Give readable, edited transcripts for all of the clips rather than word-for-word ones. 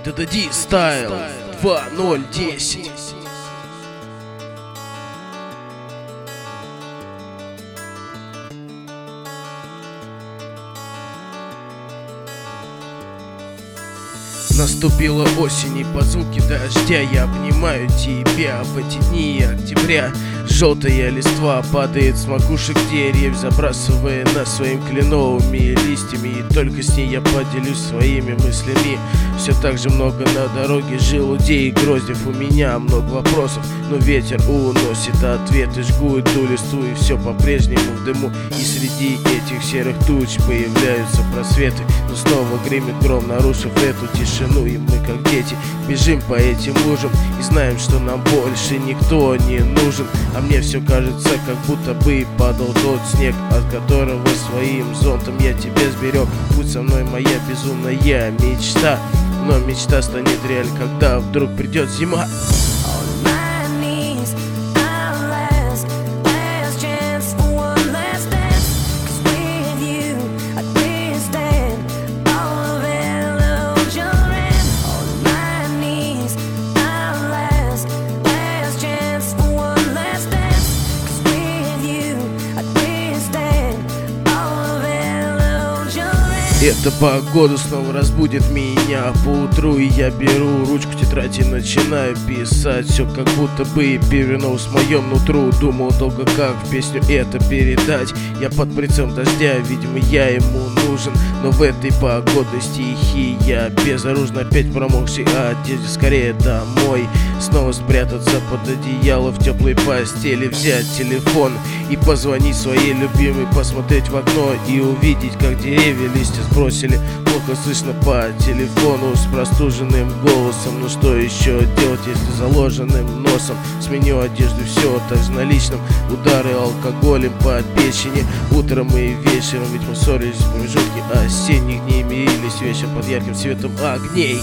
DDD Style 2010. Наступила осень, и под звуки дождя я обнимаю тебя. В эти дни октября желтая листва падает с макушек деревьев, забрасывая нас своими кленовыми листьями. И только с ней я поделюсь своими мыслями. Все так же много на дороге желудей и гроздев. У меня много вопросов, но ветер уносит ответы. Жгу эту листву, и все по-прежнему в дыму. И среди этих серых туч появляются просветы. Но снова гремит гром, нарушив эту тишину. И мы, как дети, бежим по этим лужам и знаем, что нам больше никто не нужен. А мне все кажется, как будто бы падал тот снег, от которого своим зонтом я тебя сберег. Будь со мной моя безумная мечта, но мечта станет реаль, когда вдруг придет зима. Эта погода снова разбудит меня поутру, и я беру ручку, тетрадь и начинаю писать. Все как будто бы перевернулось в моем нутру. Думал долго, как в песню это передать. Я под прицелом дождя, видимо, я ему нужен. Но в этой погодной стихии я безоружно опять промокший одежде. Скорее домой, снова спрятаться под одеяло в теплой постели, взять телефон и позвонить своей любимой, посмотреть в окно и увидеть, как деревья листья сбросили. Плохо слышно по телефону с простуженным голосом. Но что еще делать, если заложенным носом? Сменю одежду, все так же на личном. Удары алкоголем по печени утром и вечером. Ведь мы ссорились в промежутке осенних дней, мирились вечером под ярким светом огней.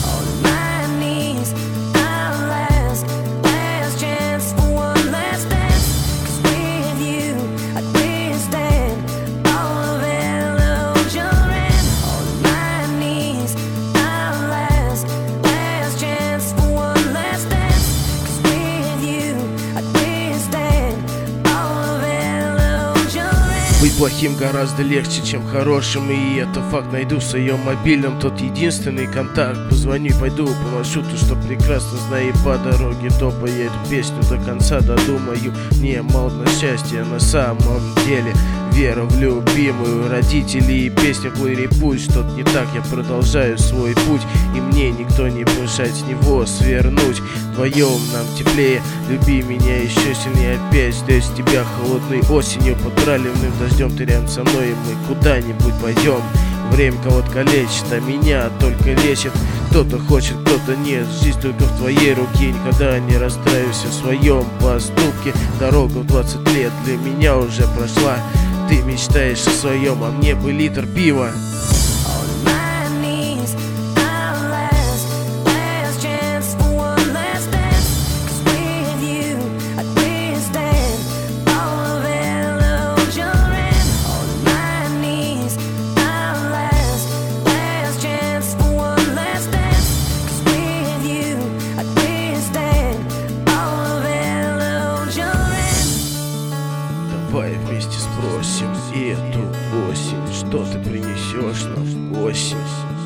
Быть плохим гораздо легче, чем хорошим, и это факт. Найду в своем мобильном тот единственный контакт. Позвоню и пойду по маршруту, что прекрасно знаю, и по дороге топая эту песню до конца додумаю. Мне мало на счастье на самом деле, вера в любимую, родители и песня в плеере. Пусть что-то не так, я продолжаю свой путь, и мне никто не помешает с него свернуть. Вдвоем нам теплее, люби меня еще сильнее опять. Ждешь тебя холодной осенью под проливным дождем. Ты рядом со мной, и мы куда-нибудь пойдем. Время кого-то калечит, а меня только лечит. Кто-то хочет, кто-то нет, жизнь только в твоей руке. Никогда не расстраивайся в своем поступке. Дорога в 20 лет для меня уже прошла. Ты мечтаешь о своем, а мне бы литр пива. Давай вместе спросим эту осень, что ты принесешь нам в осень.